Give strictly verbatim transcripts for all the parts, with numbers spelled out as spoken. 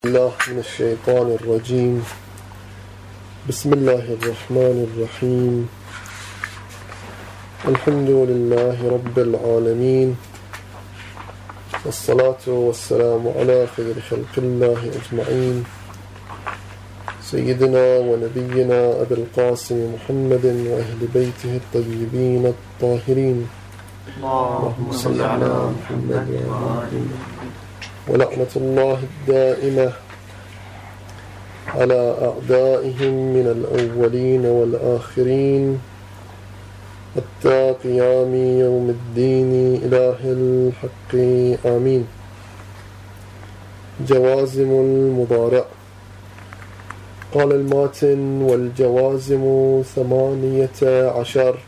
الله من الشيطان الرجيم. بسم الله الرحمن الرحيم. الحمد لله رب العالمين، والصلاة والسلام على خير خلق الله أجمعين، سيدنا ونبينا أبي القاسم محمد وأهل بيته الطيبين الطاهرين، اللهم صل على محمد وآله. ولعنة الله الدائمة على أعدائهم من الأولين والآخرين حتى قيام يوم الدين إله الحق آمين. جوازم المضارع. قال الماتن: والجوازم ثمانية عشر،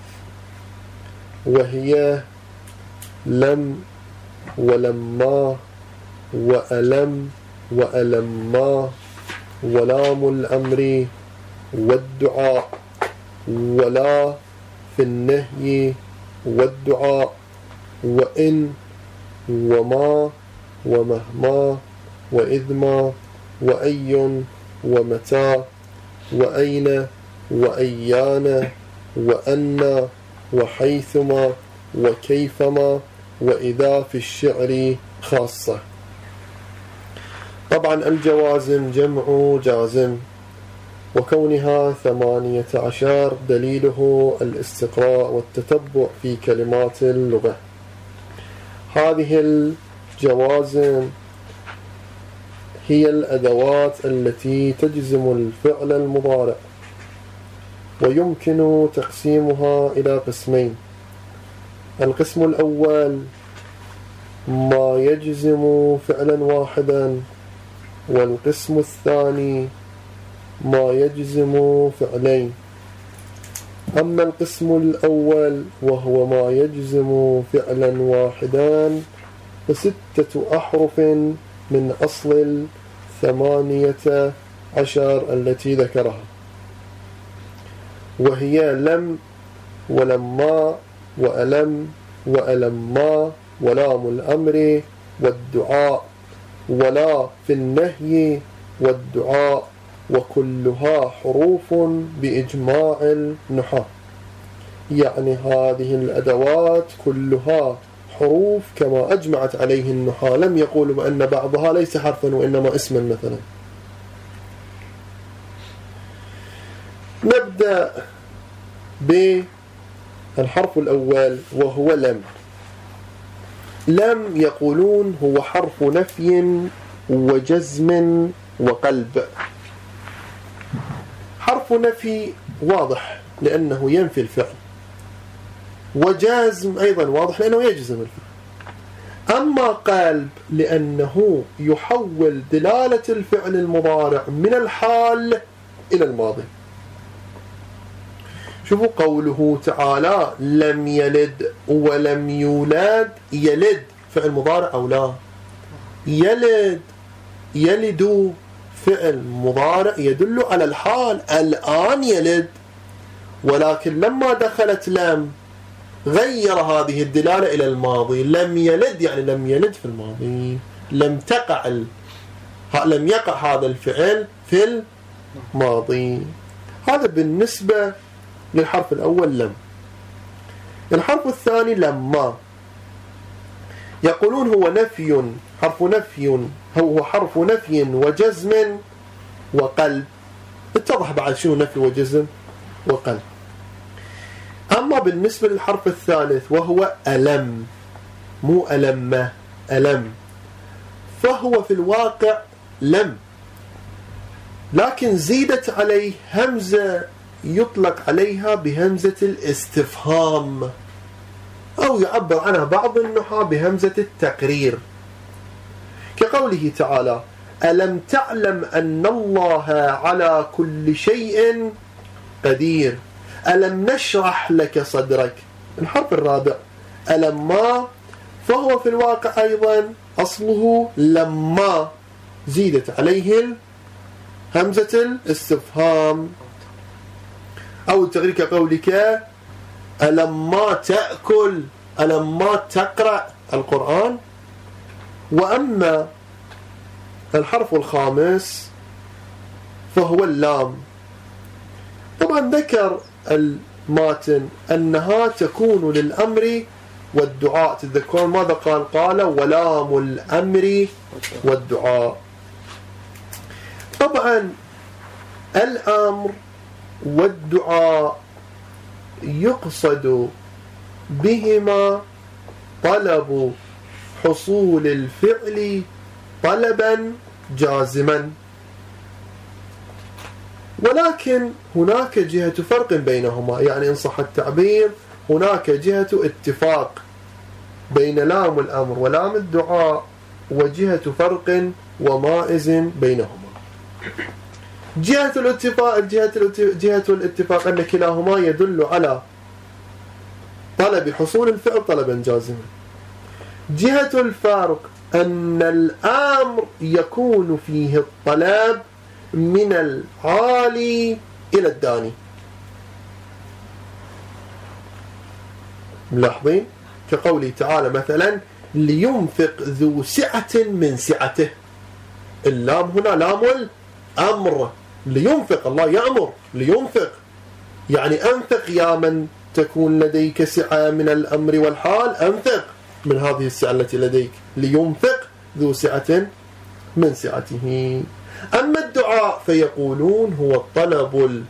وهي لم ولما وألم وألما ولام الأمر والدعاء ولا في النهي والدعاء وإن وما ومهما وإذما وأي ومتى وأين وأيان وأن وحيثما وكيفما وإذا في الشعر خاصة. طبعا الجوازم جمع جازم، وكونها ثمانية عشر دليله الاستقراء والتتبع في كلمات اللغة. هذه الجوازم هي الأدوات التي تجزم الفعل المضارع، ويمكن تقسيمها إلى قسمين. القسم الأول ما يجزم فعلا واحدا، والقسم الثاني ما يجزم فعلين. أما القسم الأول وهو ما يجزم فعلا واحدا فستة أحرف من أصل الثمانية عشر التي ذكرها، وهي لم ولما وألم وألما ولام الأمر والدعاء ولا في النهي والدعاء، وكلها حروف بإجماع النحاة. يعني هذه الأدوات كلها حروف كما أجمعت عليه النحاة، لم يقولوا بأن بعضها ليس حرفا وإنما اسما مثلا. نبدأ بالحرف الأول وهو لم. لم يقولون هو حرف نفي وجزم وقلب. حرف نفي واضح لأنه ينفي الفعل، وجازم أيضا واضح لأنه يجزم الفعل. أما قلب لأنه يحول دلالة الفعل المضارع من الحال إلى الماضي. شوفوا قوله تعالى: لم يلد ولم يولد. يلد فعل مضارع أو لا؟ يلد يلد فعل مضارع يدل على الحال، الآن يلد. ولكن لما دخلت لم غير هذه الدلالة إلى الماضي. لم يلد يعني لم يلد في الماضي، لم تقع ال... لم يقع هذا الفعل في الماضي. هذا بالنسبة للحرف الأول لم. الحرف الثاني لما. يقولون هو نفي، حرف نفي، هو حرف نفي وجزم وقلب. اتضح بعد شنو نفي وجزم وقلب. أما بالنسبة للحرف الثالث وهو ألم، مو ألم، ألم، فهو في الواقع لم، لكن زيدت عليه همزة يطلق عليها بهمزة الاستفهام، أو يعبر عنها بعض النحاة بهمزة التقرير، كقوله تعالى: ألم تعلم أن الله على كل شيء قدير. ألم نشرح لك صدرك. الحرف الرابع ألما، فهو في الواقع أيضا أصله لما، زيدت عليه همزة الاستفهام، أو التغيير كقولك ألما تأكل، ألما تقرأ القرآن. وأما الحرف الخامس فهو اللام. طبعا ذكر الماتن أنها تكون للأمر والدعاء. تذكرون ماذا قال؟ قال ولام الأمر والدعاء. طبعا الأمر والدعاء يقصد بهما طلب حصول الفعل طلبا جازما، ولكن هناك جهة فرق بينهما، يعني إن صح التعبير هناك جهة اتفاق بين لام الأمر ولام الدعاء، وجهة فرق ومائز بينهما. جهة الاتفاق جهة جهة الاتفاق أن كلاهما يدل على طلب حصول الفعل طلبا جازما. جهة الفرق أن الأمر يكون فيه الطلب من العالي إلى الداني. ملاحظين؟ كقوله تعالى مثلا لينفق ذو سعة من سعته. اللام هنا لام الأمر، لينفق، الله يأمر لينفق، يعني أنفق يا من تكون لديك سعة من الأمر والحال، أنفق من هذه السعة التي لديك. لينفق ذو سعة من سعته. أما الدعاء فيقولون هو الطلب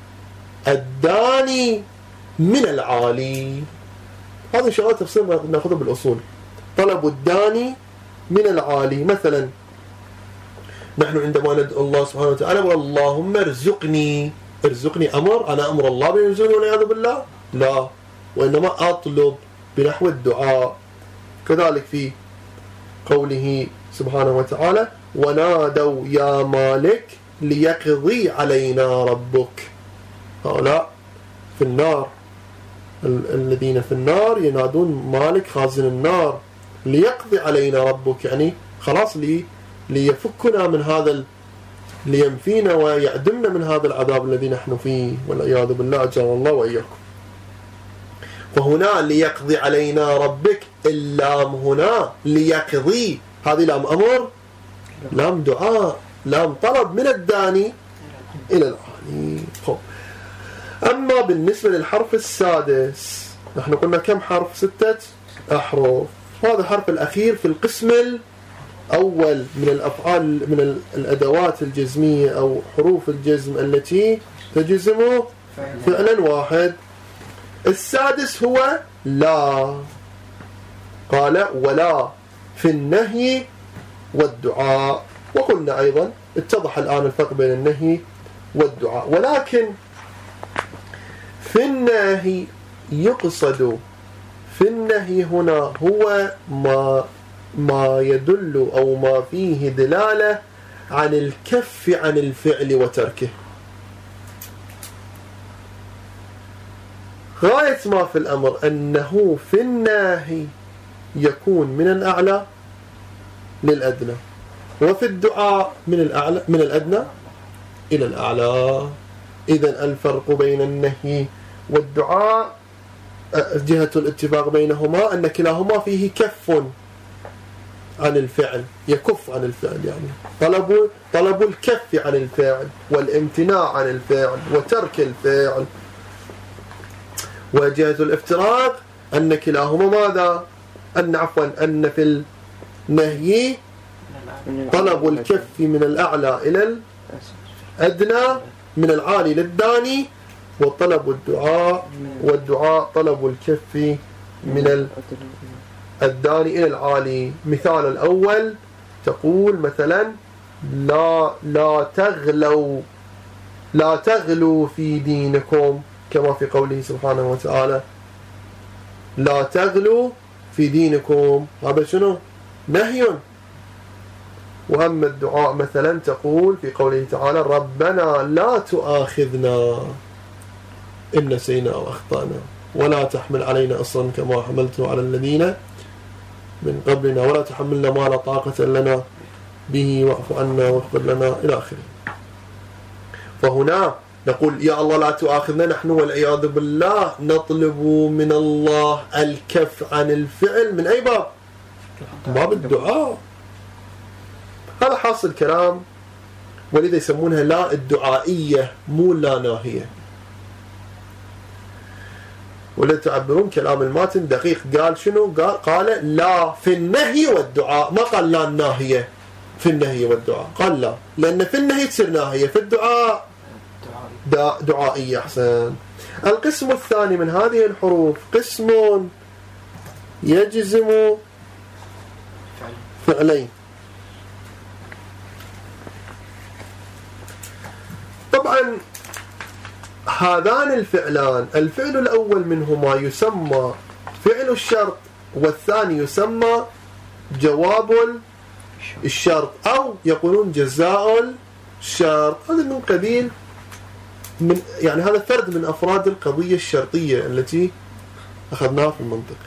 الداني من العالي. هذا شغلات تفسير ناخذه بالأصول. طلب الداني من العالي. مثلا نحن عندما ندعو الله سبحانه وتعالى اللهم ارزقني، ارزقني أمر، أنا أمر الله بيرزقني والعياذ بالله؟ لا، وإنما أطلب بنحو الدعاء. كذلك في قوله سبحانه وتعالى ونادوا يا مالك ليقضي علينا ربك. هؤلاء في النار، الذين في النار ينادون مالك خازن النار ليقضي علينا ربك، يعني خلاص لي ليفكنا من هذا ال... لينفينا ويعدمنا من هذا العذاب الذي نحن فيه والعياذ بالله، أجرنا الله وإياكم. فهنا ليقضي علينا ربك، اللام هنا ليقضي، هذه لام أمر، لام دعاء، لام طلب من الداني إلى العالي. أما بالنسبة للحرف السادس، نحن قلنا كم حرف؟ ستة أحرف. هذا الحرف الأخير في القسم الأول من الأفعال، من الأدوات الجزمية أو حروف الجزم التي تجزم فعلا واحد. السادس هو لا. قال ولا في النهي والدعاء. وقلنا أيضا اتضح الآن الفرق بين النهي والدعاء، ولكن في النهي يقصد في النهي هنا هو ما ما يدل أو ما فيه دلالة عن الكف عن الفعل وتركه. غاية ما في الأمر أنه في النهي يكون من الأعلى للأدنى، وفي الدعاء من الأعلى من الأدنى إلى الأعلى. إذن الفرق بين النهي والدعاء جهة الاتفاق بينهما أن كلاهما فيه كف عن الفعل، يكف عن الفعل، يعني طلب طلب الكف عن الفعل والامتناع عن الفعل وترك الفعل. وجهة الافتراق أن كلاهما ماذا؟ أن عفوا أن في النهي طلب الكف من الأعلى إلى الأدنى، من العالي للداني، وطلب الدعاء والدعاء طلب الكف من الداني إلى العالي. مثال الأول تقول مثلا لا لا تغلوا لا تغلوا في دينكم، كما في قوله سبحانه وتعالى لا تغلوا في دينكم، هذا شنو؟ نهي. وأما الدعاء مثلا تقول في قوله تعالى ربنا لا تؤاخذنا إن نسينا أو أخطأنا ولا تحمل علينا إصرا كما حملته على الذين من قبلنا ولا تحملنا ما لا طاقة لنا به واعف عنا واغفر لنا إلى آخره. فهنا نقول يا الله لا تؤاخذنا، نحن والعياذ بالله نطلب من الله الكف عن الفعل من أي باب؟ باب الدعاء. هذا حاصل كلام، ولذا يسمونها لا الدعائية مو لا ناهية. ولا تعبرون كلام الماتن دقيق، قال شنو؟ قال, قال لا في النهي والدعاء، ما قال لا الناهية في النهي والدعاء، قال لا، لأن في النهي تصير ناهية، في الدعاء دعائية. أحسن. القسم الثاني من هذه الحروف قسم يجزم فعلين. طبعا هذان الفعلان، الفعل الأول منهما يسمى فعل الشرط، والثاني يسمى جواب الشرط، أو يقولون جزاء الشرط. هذا من قبيل من يعني هذا فرد من أفراد القضية الشرطية التي أخذناها في المنطق.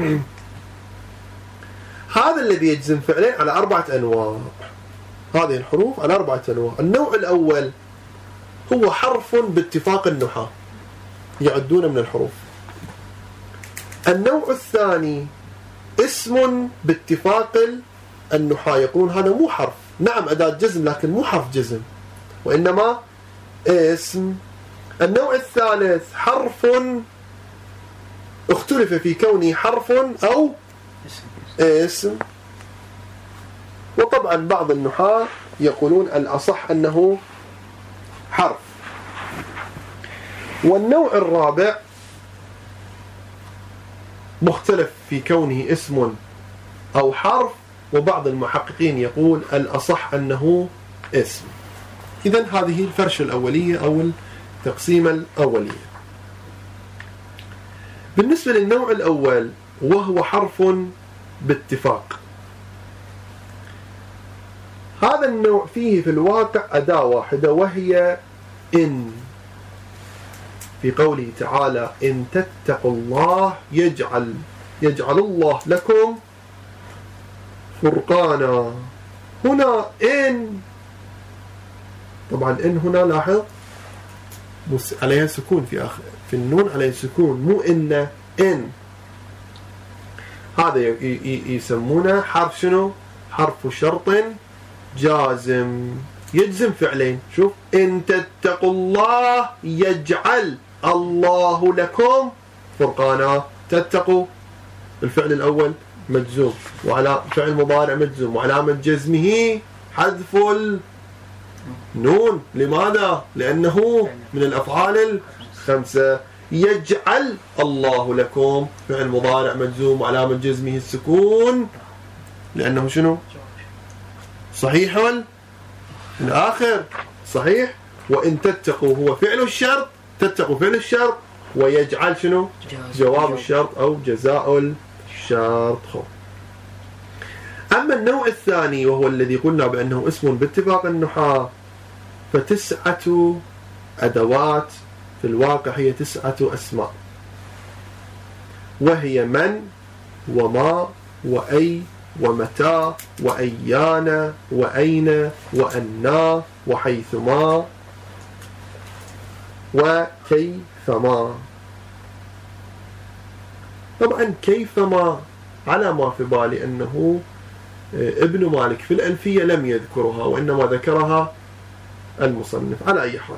هذا الذي يجزم فعلين على أربعة أنواع. هذه الحروف على أربعة أنواع. النوع الأول هو حرف باتفاق النحاة، يعدون من الحروف. النوع الثاني اسم باتفاق النحاة، يقولون هذا مو حرف، نعم أداة جزم لكن مو حرف جزم وإنما اسم. النوع الثالث حرف اختلف في كونه حرف أو اسم. وطبعا بعض النحاة يقولون الأصح أنه حرف. والنوع الرابع مختلف في كونه اسم أو حرف، وبعض المحققين يقول الأصح أنه اسم. إذن هذه الفرشة الأولية أو التقسيمة الأولية. بالنسبة للنوع الأول وهو حرف باتفاق، هذا النوع فيه في الواقع أداة واحدة وهي إن، في قوله تعالى إن تتقوا الله يجعل يجعل الله لكم فرقانا. هنا إن، طبعا إن هنا لاحظ عليها سكون في آخر، في النون عليها سكون، مو إن إن. هذا يسمونه حرف شنو؟ حرف شرط جازم، يجزم فعلين. شوف إن تتقوا الله يجعل الله لكم فرقانا. تتقوا الفعل الأول مجزوم، وعلى فعل مضارع مجزوم، وعلامة جزمه حذف النون. لماذا؟ لأنه من الأفعال الخمسة. يجعل الله لكم فعل مضارع مجزوم، وعلامة جزمه السكون لأنه شنو؟ صحيح ولا الآخر صحيح. وإن تتقوا هو فعل الشرط، تتقوا فعل الشرط، ويجعل شنو؟ جواب الشرط أو جزاء الشرط. أما النوع الثاني وهو الذي قلنا بأنه اسم باتفاق النحاة، فتسعة أدوات، في الواقع هي تسعة أسماء، وهي من وما وأي ومتى وأيان وأين وأنا وحيثما وكيفما. طبعا كيفما على ما في بالي أنه ابن مالك في الألفية لم يذكرها، وإنما ذكرها المصنف. على أي حال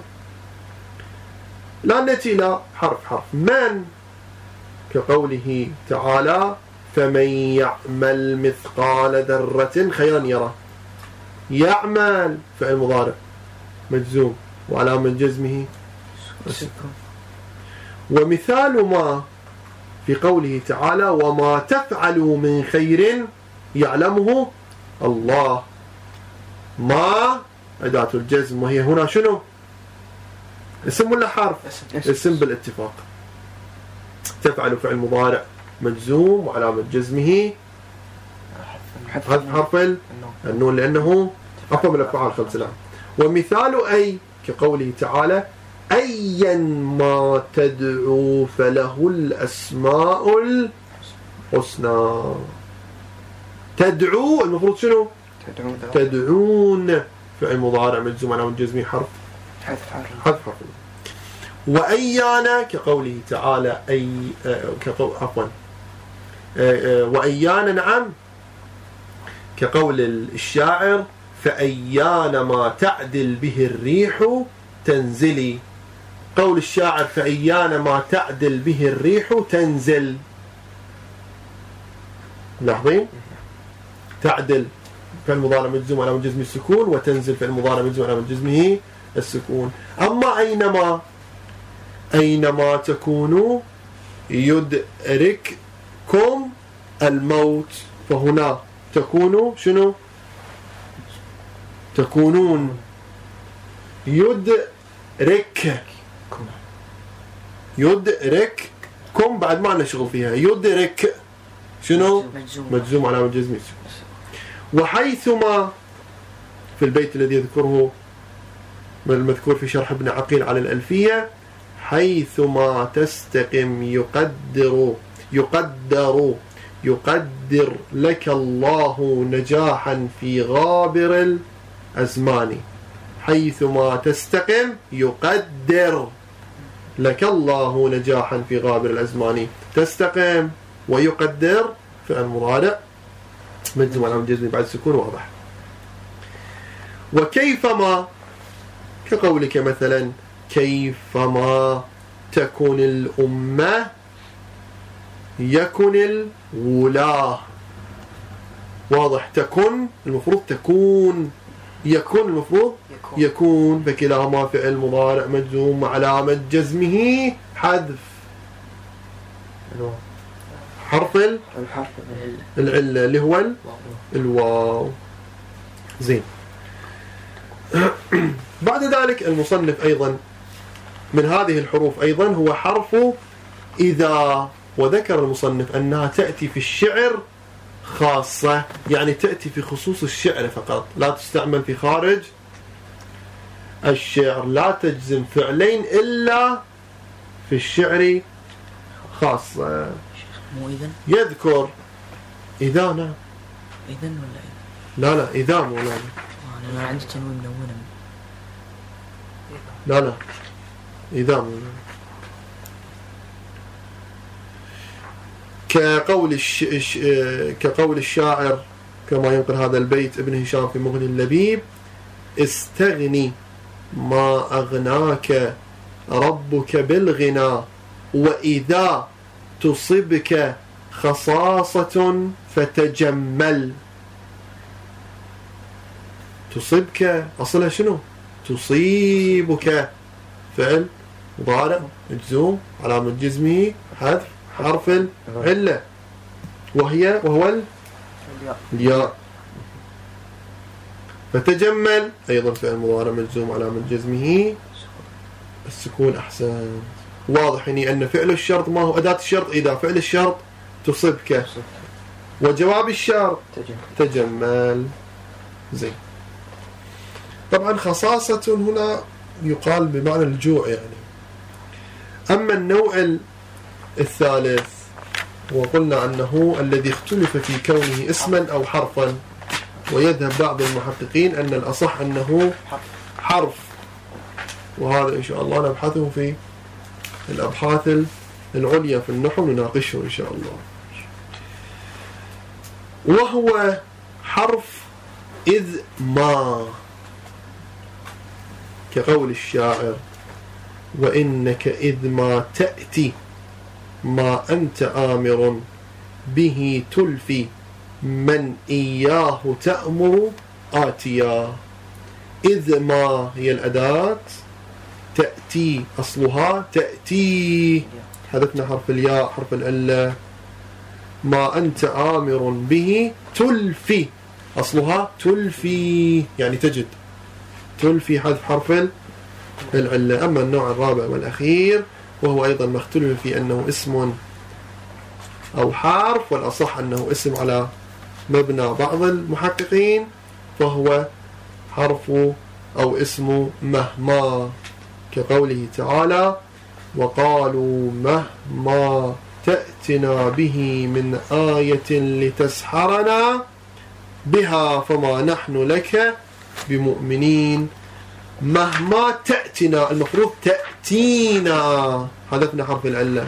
لا نأتي إلى حرف حرف. من كقوله تعالى فمن يعمل مثقال ذرة خيرا يره. يعمل فعل مضارع مجزوم، وعلامة جزمه السكون. ومثال ما في قوله تعالى وما تفعلوا من خير يعلمه الله. ما أداة الجزم، وهي هنا شنو؟ اسم ولا حرف؟ اسم, اسم بالاتفاق. تفعل فعل مضارع مجزوم، وعلامة جزمه حذف حرف النون لأنه أفضل من الأفعال الخمسة. نعم. ومثال أي كقوله تعالى أيا ما تدعو فله الأسماء الحسنى. تدعو المفروض شنو؟ تدعون, تدعون فعل مضارع مجزوم، علامة جزمه حرف حذف حرف. وأيانا كقوله تعالى أي كقول عفوا وأيانا نعم كقول الشاعر فأيانما تعدل به الريح تنزلي. قول الشاعر فأيانما تعدل به الريح تنزل. لاحظين؟ تعدل فعل مضارع مجزوم على جزمه السكون، وتنزل فعل مضارع مجزوم على جزمه السكون. أما أينما أينما تكونوا يدرككم الموت، فهنا تكونوا شنو؟ تكونون. يدرك يدرككم بعد ما لنا شغل فيها. يدرك شنو؟ مجزوم على جزم السكون. وحيثما في البيت الذي يذكره من المذكور في شرح ابن عقيل على الألفية، حيثما تستقم يقدر يقدر يقدر لك الله نجاحا في غابر الأزمان. حيثما تستقم يقدر لك الله نجاحا في غابر الأزمان. تستقم ويقدر فعل مضارع مجزوم على الجزم بعد السكون واضح. وكيفما كقولك مثلا كيفما تكن الأمة يكن الولاة. واضح. تكن المفروض تكون، يكون المفروض يكون, يكون. فكلاهما فعل مضارع مجزوم علامة جزمه حذف حرف العلة اللي هو الواو. زين. بعد ذلك المصنف أيضا من هذه الحروف أيضا هو حرف إذا، وذكر المصنف أنها تأتي في الشعر خاصة، يعني تأتي في خصوص الشعر فقط، لا تستعمل في خارج الشعر. لا تجزم فعلين إلا في الشعر خاصة. مو إذن؟ يذكر إذا. نعم. إذن ولا إذن؟ لا لا إذا مو. لا أنا عندي تنوين ملونة. لا لا إذا مو. كقول الش... الش... كقول الشاعر كما ينقل هذا البيت ابن هشام في مغني اللبيب: استغني ما أغناك ربك بالغنى، وإذا تصبك خصاصة فتجمل. تصبك أصلها شنو؟ تصيبك فعل مضارع مجزوم علامة جزمه حذف حرف العلة وهي وهو الياء. فتجمل أيضا فعل مضارع مجزوم علامة جزمه السكون. أحسن. واضح يعني أن فعل الشرط ما هو أداة الشرط إذا، فعل الشرط تصبك، وجواب الشرط تجمل. زين. طبعا خصاصة هنا يقال بمعنى الجوع يعني. أما النوع الثالث وقلنا أنه الذي اختلف في كونه اسما أو حرفا، ويذهب بعض المحققين أن الأصح أنه حرف، وهذا إن شاء الله نبحثه في الأبحاث العليا في النحو، نناقشه إن شاء الله. وهو حرف إذ ما، كقول الشاعر: وإنك إذ ما تأتي ما أنت آمر به تلفي من إياه تأمر آتيا. إذ ما هي الأداة، تأتي أصلها تأتي، حذفنا حرف الياء حرف العلة. ما أنت آمر به تلفي، أصلها تلفي يعني تجد، تلفي حذف حرف العلة. أما النوع الرابع والأخير وهو أيضا مختلف في أنه اسم أو حرف، والأصح أنه اسم على مبنى بعض المحققين، فهو حرف أو اسم مهما، كقوله تعالى: وقالوا مهما تأتنا به من آية لتسحرنا بها فما نحن لك بمؤمنين. مهما تأتنا المفروض تأتينا، حذفنا حرف العلة.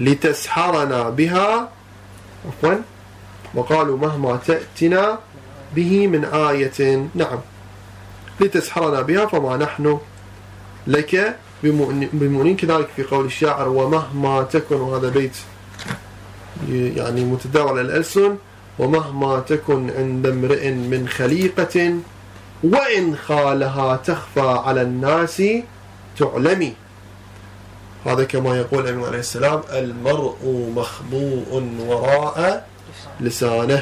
لتسحرنا بها، عفوا، وقالوا مهما تأتنا به من آية، نعم، لتسحرنا بها فما نحن لك بمؤمنين. كذلك في قول الشاعر ومهما تكن، وهذا بيت يعني متداول الألسن، ومهما تكن عند امرئ من خليقة وإن خالها تخفى على الناس تعلمي. هذا كما يقول النبي عليه السلام المرء مخبوء وراء لسانه،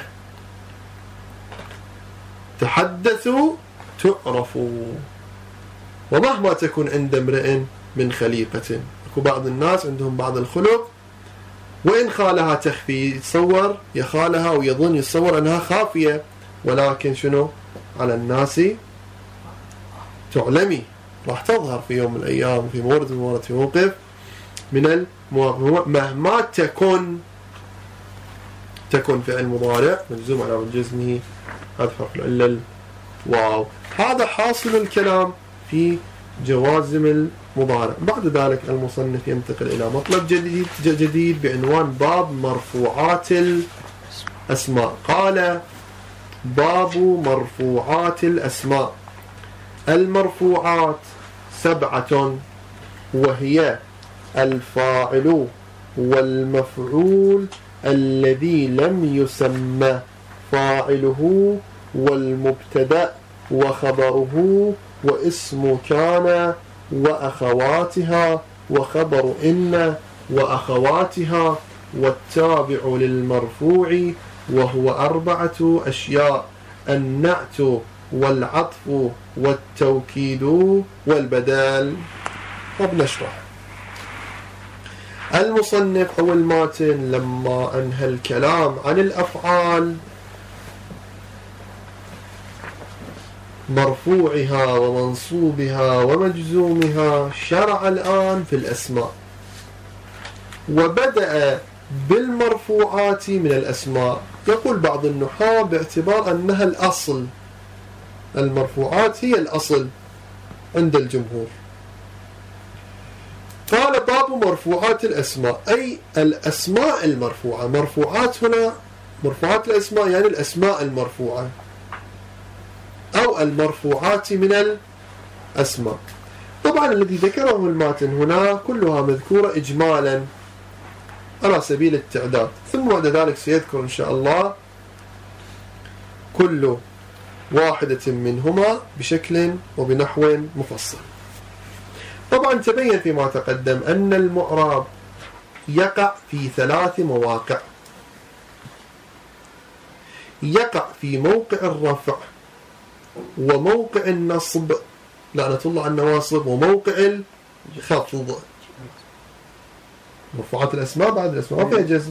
تحدثوا تعرفوا. ومهما تكن عند امرئ من خليقة، اكو بعض الناس عندهم بعض الخلق وإن خالها تخفي، يتصور يخالها ويظن يتصور أنها خافية، ولكن شنو على الناس تعلمي، راح تظهر في يوم من الأيام في مورد من الموارد في موقف من المواقف. مهما تكن، تكن فعل مضارع مجزوم على جزمه حذف حرف العلة واو. هذا حاصل الكلام في جوازم المضارع. بعد ذلك المصنف ينتقل إلى مطلب جديد جديد بعنوان باب مرفوعات الأسماء. قال باب مرفوعات الأسماء. المرفوعات سبعة، وهي الفاعل والمفعول الذي لم يسمى فاعله، والمبتدأ وخبره، واسم كان وأخواتها، وخبر إن وأخواتها، والتابع للمرفوع، وهو أربعة أشياء: النعت والعطف والتوكيد والبدال. وبنشرح. المصنف أو الماتن لما أنهى الكلام عن الأفعال مرفوعها ومنصوبها ومجزومها، شرع الآن في الأسماء، وبدأ بالمرفوعات من الأسماء. يقول بعض النحاة باعتبار أنها الأصل، المرفوعات هي الأصل عند الجمهور. قال باب مرفوعات الأسماء، أي الأسماء المرفوعة. مرفوعات هنا مرفوعات الأسماء يعني الأسماء المرفوعة أو المرفوعات من الأسماء. طبعا الذي ذكره الماتن هنا كلها مذكورة إجمالا على سبيل التعداد، ثم بعد ذلك سيذكر إن شاء الله كل واحدة منهما بشكل وبنحو مفصل. طبعا تبين فيما تقدم أن المعراب يقع في ثلاث مواقع: يقع في موقع الرفع، وموقع النصب لعنة الله على النواصب، وموقع الخفض. مرفوعات الأسماء بعد الأسماء ما فيها جزم.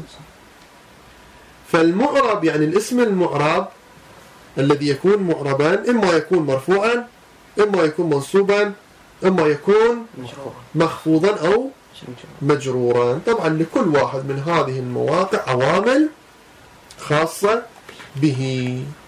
فالمعرب يعني الاسم المعرب الذي يكون معربا إما يكون مرفوعا، إما يكون منصوبا، إما يكون مخفوضا أو مجرورا. طبعا لكل واحد من هذه المواقع عوامل خاصة به.